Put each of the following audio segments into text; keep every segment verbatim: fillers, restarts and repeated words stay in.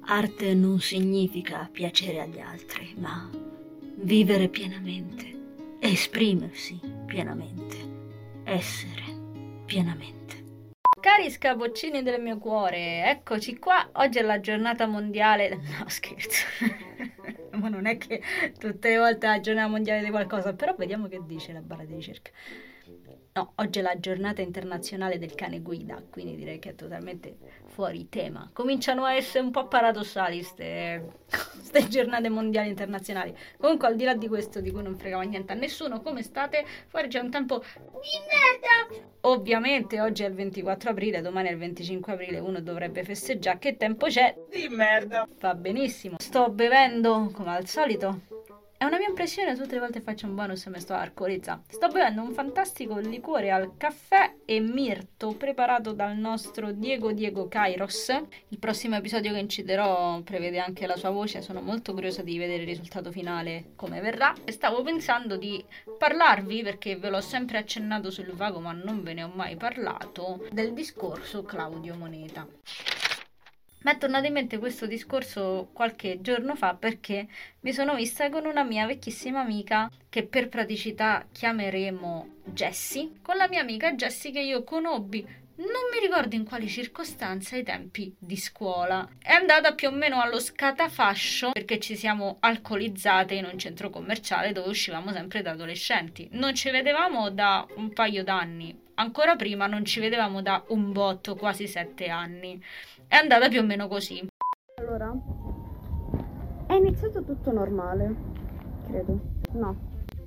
Arte non significa piacere agli altri, ma vivere pienamente, esprimersi pienamente, essere pienamente. Cari scappoccini del mio cuore, eccoci qua. Oggi è la giornata mondiale. No, scherzo. Ma non è che tutte le volte è la giornata mondiale di qualcosa, però vediamo che dice la barra di ricerca. No, oggi è la giornata internazionale del cane guida, quindi direi che è totalmente fuori tema. Cominciano a essere un po' paradossali queste giornate mondiali internazionali. Comunque, al di là di questo, di cui non fregava niente a nessuno, come state? Fuori c'è un tempo di merda! Ovviamente oggi è il ventiquattro aprile, domani è il venticinque aprile, uno dovrebbe festeggiare. Che tempo c'è? Di merda! Va benissimo. Sto bevendo, come al solito. È una mia impressione, tutte le volte che faccio un bonus mi sto alcolizzando. Sto bevendo un fantastico liquore al caffè e mirto preparato dal nostro Diego Diego Kairos. Il prossimo episodio che inciderò prevede anche la sua voce, sono molto curiosa di vedere il risultato finale, come verrà. E stavo pensando di parlarvi, perché ve l'ho sempre accennato sul vago ma non ve ne ho mai parlato, del discorso Claudio Moneta. Mi è tornato in mente questo discorso qualche giorno fa perché mi sono vista con una mia vecchissima amica che per praticità chiameremo Jessie, con la mia amica Jessie che io conobbi, non mi ricordo in quali circostanze, ai tempi di scuola. È andata più o meno allo scatafascio perché ci siamo alcolizzate in un centro commerciale dove uscivamo sempre da adolescenti. Non ci vedevamo da un paio d'anni, ancora prima non ci vedevamo da un botto, quasi sette anni. È andata più o meno così. Allora, è iniziato tutto normale, credo. No.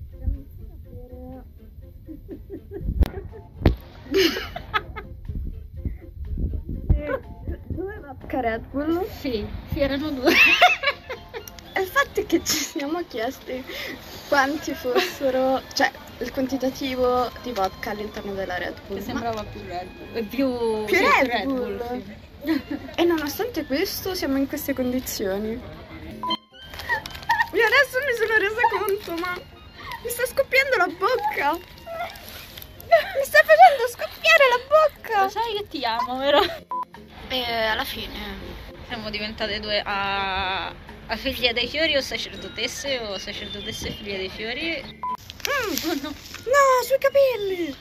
Due vodka Red Bull. Sì, sì, erano due. E il fatto è che ci siamo chiesti quanti fossero, cioè il quantitativo di vodka all'interno della Red Bull. Che sembrava più Red Bull. Più, Più sì, Red, Red Bull. Bull sì. E nonostante questo siamo in queste condizioni. Io adesso mi sono resa conto, ma mi sta scoppiando la bocca. Mi sta facendo scoppiare la bocca. Lo sai che ti amo, vero? E alla fine siamo diventate due a, a figlie dei fiori o sacerdotesse o sacerdotesse e figlie dei fiori. Mm. Oh no. No, sui capelli.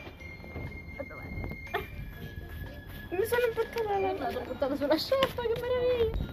Mi sono buttata la Mi sono buttata sulla sciarpa, che meraviglia.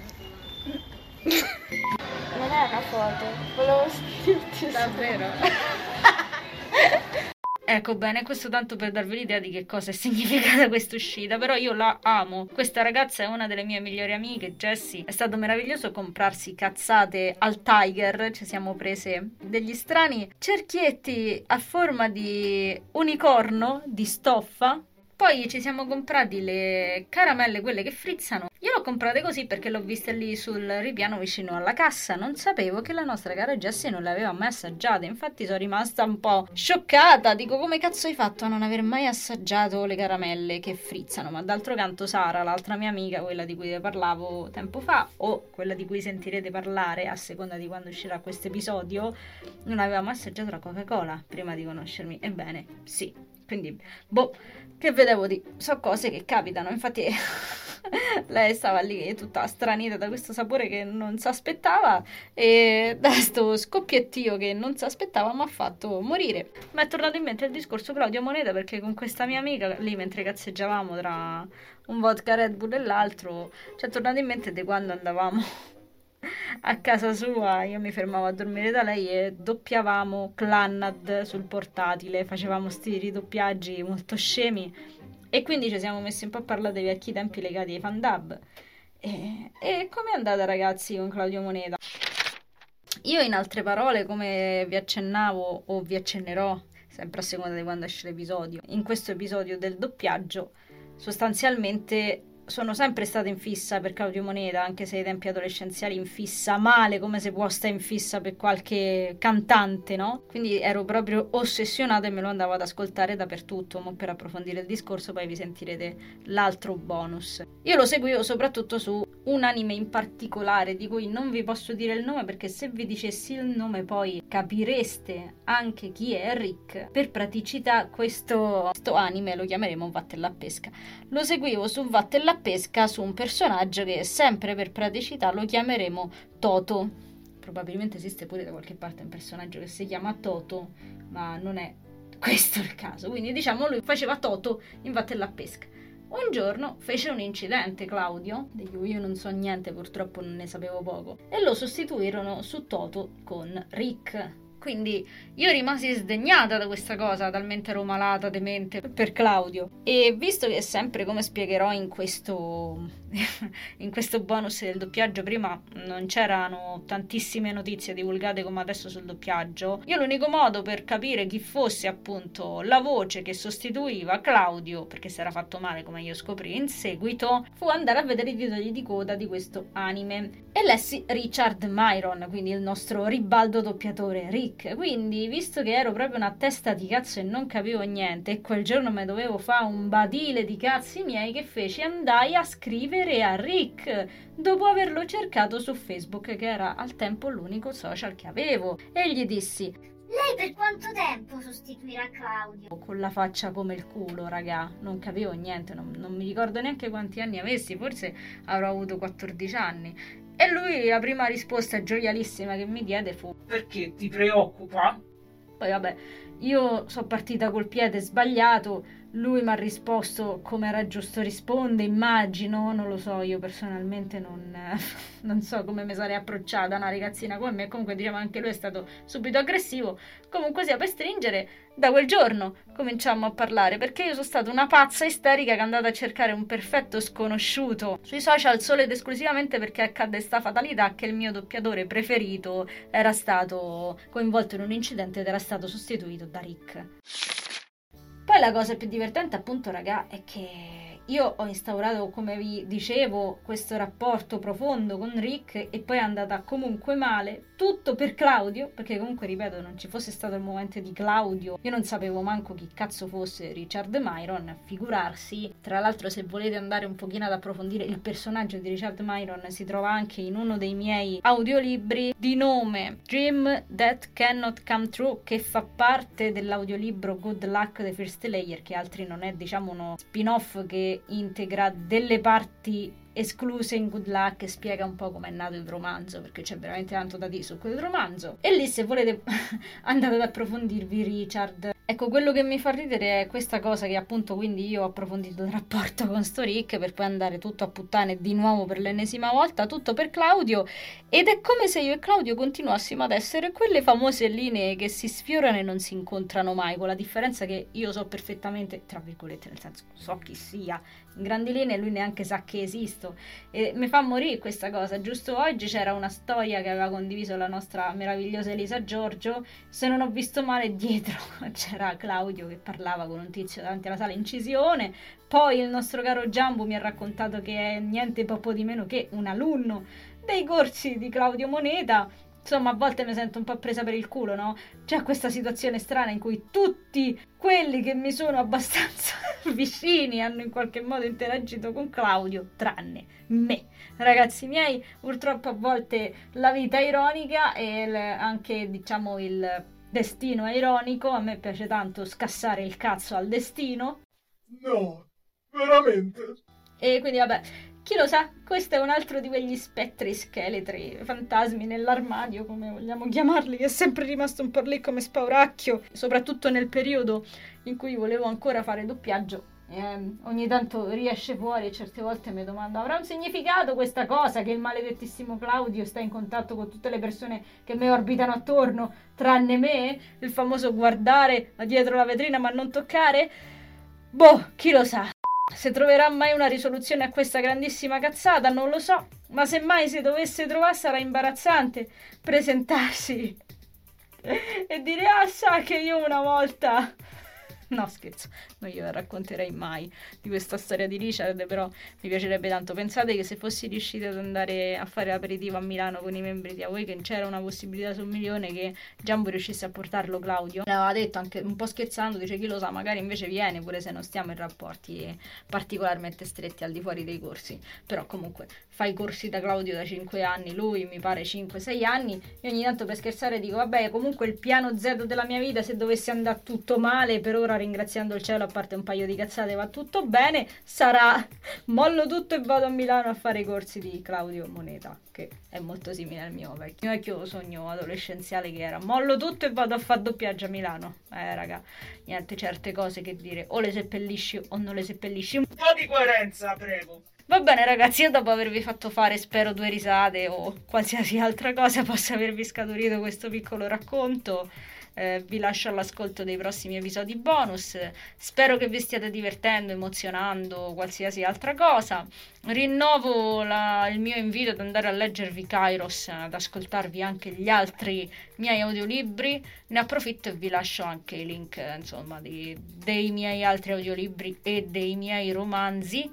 Non è una foto, volevo scriverti davvero. Ecco bene, questo tanto per darvi l'idea di che cosa è significata questa uscita, però io la amo. Questa ragazza è una delle mie migliori amiche, Jessie. È stato meraviglioso comprarsi cazzate al Tiger, ci siamo prese degli strani cerchietti a forma di unicorno, di stoffa. Poi ci siamo comprati le caramelle, quelle che frizzano. Io l'ho comprate così perché l'ho vista lì sul ripiano vicino alla cassa. Non sapevo che la nostra cara Jessie non le aveva mai assaggiate. Infatti sono rimasta un po' scioccata. Dico, come cazzo hai fatto a non aver mai assaggiato le caramelle che frizzano? Ma d'altro canto Sara, l'altra mia amica, quella di cui vi parlavo tempo fa, o quella di cui sentirete parlare a seconda di quando uscirà questo episodio, non aveva mai assaggiato la Coca-Cola prima di conoscermi. Ebbene, sì. Quindi, boh, che vedevo di... so cose che capitano. Infatti lei stava lì tutta stranita da questo sapore che non si aspettava e da sto scoppiettio che non si aspettava mi ha fatto morire. Mi è tornato in mente il discorso Claudio Moneta perché con questa mia amica lì mentre cazzeggiavamo tra un vodka Red Bull e l'altro ci è tornato in mente di quando andavamo a casa sua, io mi fermavo a dormire da lei e doppiavamo Clannad sul portatile, facevamo sti ridoppiaggi molto scemi e quindi ci siamo messi un po' a parlare dei vecchi tempi legati ai fandub. E, e come è andata ragazzi con Claudio Moneta? Io in altre parole, come vi accennavo o vi accennerò, sempre a seconda di quando esce l'episodio, in questo episodio del doppiaggio, sostanzialmente sono sempre stata in fissa per Claudio Moneta, anche se ai tempi adolescenziali in fissa male, come se può stare in fissa per qualche cantante, no? Quindi ero proprio ossessionata e me lo andavo ad ascoltare dappertutto. Ma per approfondire il discorso poi vi sentirete l'altro bonus. Io lo seguivo soprattutto su un anime in particolare di cui non vi posso dire il nome, perché se vi dicessi il nome poi capireste anche chi è Rick. Per praticità questo, questo anime lo chiameremo Vattene a pesca. Lo seguivo su Vattene a pesca su un personaggio che sempre per praticità lo chiameremo Toto. Probabilmente esiste pure da qualche parte un personaggio che si chiama Toto, ma non è questo il caso. Quindi diciamo lui faceva Toto in Vattene a pesca. Un giorno fece un incidente Claudio, di cui io non so niente, purtroppo non ne sapevo poco, e lo sostituirono su Toto con Rick. Quindi io rimasi sdegnata da questa cosa, talmente ero malata, demente per Claudio. E visto che sempre, come spiegherò in questo, in questo bonus del doppiaggio, prima non c'erano tantissime notizie divulgate come adesso sul doppiaggio, io l'unico modo per capire chi fosse appunto la voce che sostituiva Claudio, perché si era fatto male come io scoprì in seguito, fu andare a vedere i titoli di coda di questo anime. E lessi Richard Myron, quindi il nostro ribaldo doppiatore Rick. Quindi, visto che ero proprio una testa di cazzo e non capivo niente, e quel giorno mi dovevo fare un badile di cazzi miei, che feci? Andai a scrivere a Rick, dopo averlo cercato su Facebook, che era al tempo l'unico social che avevo, e gli dissi: lei per quanto tempo sostituirà Claudio? Con la faccia come il culo, raga, non capivo niente, non, non mi ricordo neanche quanti anni avessi, forse avrò avuto quattordici anni. E lui, la prima risposta gioialissima che mi diede fu: perché ti preoccupa? Poi vabbè, io sono partita col piede sbagliato, lui mi ha risposto come era giusto risponde, immagino, non lo so, io personalmente non, non so come mi sarei approcciata una ragazzina come me. Comunque diciamo anche lui è stato subito aggressivo. Comunque sia, per stringere, da quel giorno cominciamo a parlare, perché io sono stata una pazza isterica che è andata a cercare un perfetto sconosciuto sui social solo ed esclusivamente perché accadde sta fatalità che il mio doppiatore preferito era stato coinvolto in un incidente ed era stato sostituito da Rick. Poi la cosa più divertente appunto, raga, è che io ho instaurato, come vi dicevo, questo rapporto profondo con Rick e poi è andata comunque male, tutto per Claudio, perché comunque, ripeto, non ci fosse stato il momento di Claudio, io non sapevo manco chi cazzo fosse Richard Myron, figurarsi. Tra l'altro, se volete andare un pochino ad approfondire il personaggio di Richard Myron, si trova anche in uno dei miei audiolibri di nome Dream That Cannot Come True, che fa parte dell'audiolibro Good Luck The First Layer, che altri non è, diciamo, uno spin-off che integra delle parti escluse in Good Luck e spiega un po' come è nato il romanzo, perché c'è veramente tanto da dire su quel romanzo. E lì, se volete, andate ad approfondirvi Richard. Ecco, quello che mi fa ridere è questa cosa che appunto, quindi io ho approfondito il rapporto con sto Rick per poi andare tutto a puttane di nuovo per l'ennesima volta, tutto per Claudio, ed è come se io e Claudio continuassimo ad essere quelle famose linee che si sfiorano e non si incontrano mai, con la differenza che io so perfettamente, tra virgolette, nel senso, so chi sia in grandi linee, lui neanche sa che esisto, e mi fa morire questa cosa. Giusto oggi c'era una storia che aveva condiviso la nostra meravigliosa Elisa Giorgio, se non ho visto male dietro c'era Claudio che parlava con un tizio davanti alla sala incisione. Poi il nostro caro Giambo mi ha raccontato che è niente poco di meno che un alunno dei corsi di Claudio Moneta. Insomma, a volte mi sento un po' presa per il culo, no? C'è questa situazione strana in cui tutti quelli che mi sono abbastanza vicini hanno in qualche modo interagito con Claudio, tranne me. Ragazzi miei, purtroppo a volte la vita è ironica e il, anche, diciamo, il destino è ironico. A me piace tanto scassare il cazzo al destino. No, veramente. E quindi vabbè, chi lo sa, questo è un altro di quegli spettri, scheletri, fantasmi nell'armadio, come vogliamo chiamarli, che è sempre rimasto un po' lì come spauracchio, soprattutto nel periodo in cui volevo ancora fare doppiaggio. Eh, ogni tanto riesce fuori e certe volte mi domando: avrà un significato questa cosa, che il maledettissimo Claudio sta in contatto con tutte le persone che mi orbitano attorno, tranne me? Il famoso guardare dietro la vetrina ma non toccare? Boh, chi lo sa. Se troverà mai una risoluzione a questa grandissima cazzata non lo so, ma se mai si dovesse trovare sarà imbarazzante presentarsi e dire: ah, sa che io una volta No, scherzo, non gliela racconterei mai di questa storia di Richard, però mi piacerebbe tanto. Pensate che se fossi riuscita ad andare a fare l'aperitivo a Milano con i membri di Awaken, c'era una possibilità sul milione che Giambo riuscisse a portarlo Claudio. L'aveva detto anche un po' scherzando, dice chi lo sa, magari invece viene pure se non stiamo in rapporti particolarmente stretti al di fuori dei corsi. Però comunque fa i corsi da Claudio da cinque anni, lui mi pare cinque sei anni, e ogni tanto per scherzare dico vabbè, comunque il piano Z della mia vita, se dovesse andare tutto male, per ora ringraziando il cielo, a parte un paio di cazzate, va tutto bene, sarà mollo tutto e vado a Milano a fare i corsi di Claudio Moneta, che è molto simile al mio vecchio, vecchio sogno adolescenziale, che era mollo tutto e vado a fare doppiaggio a Milano. Eh raga, niente, certe cose che dire, o le seppellisci o non le seppellisci. Un po' di coerenza, prego. Va bene ragazzi, io dopo avervi fatto fare, spero, due risate o qualsiasi altra cosa possa avervi scaturito questo piccolo racconto, eh, vi lascio all'ascolto dei prossimi episodi bonus. Spero che vi stiate divertendo, emozionando, qualsiasi altra cosa. Rinnovo la, il mio invito ad andare a leggervi Kairos, ad ascoltarvi anche gli altri miei audiolibri. Ne approfitto e vi lascio anche i link, insomma, di, dei miei altri audiolibri e dei miei romanzi.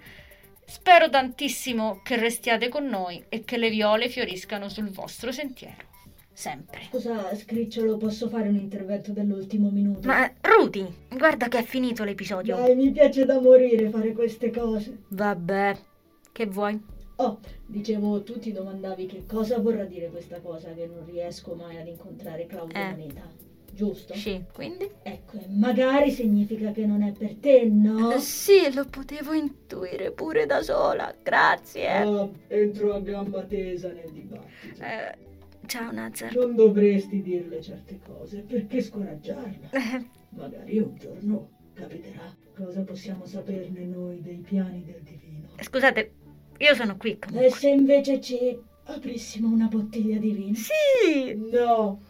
Spero tantissimo che restiate con noi e che le viole fioriscano sul vostro sentiero. Sempre. Scusa, Scricciolo, posso fare un intervento dell'ultimo minuto? Ma Rudy, guarda che è finito l'episodio. Dai, mi piace da morire fare queste cose. Vabbè, che vuoi? Oh, dicevo, tu ti domandavi che cosa vorrà dire questa cosa, che non riesco mai ad incontrare Claudio Eh. Moneta. Giusto? Sì, quindi? Ecco, e magari significa che non è per te, no? Eh, sì, lo potevo intuire pure da sola, grazie. Ah, entro a gamba tesa nel dibattito. Eh, ciao Nazar. Non dovresti dirle certe cose, perché scoraggiarla? Eh, Magari un giorno capiterà. Cosa possiamo saperne noi dei piani del divino? scusate, io sono qui E comunque. se invece ci aprissimo una bottiglia di vino? Sì! No,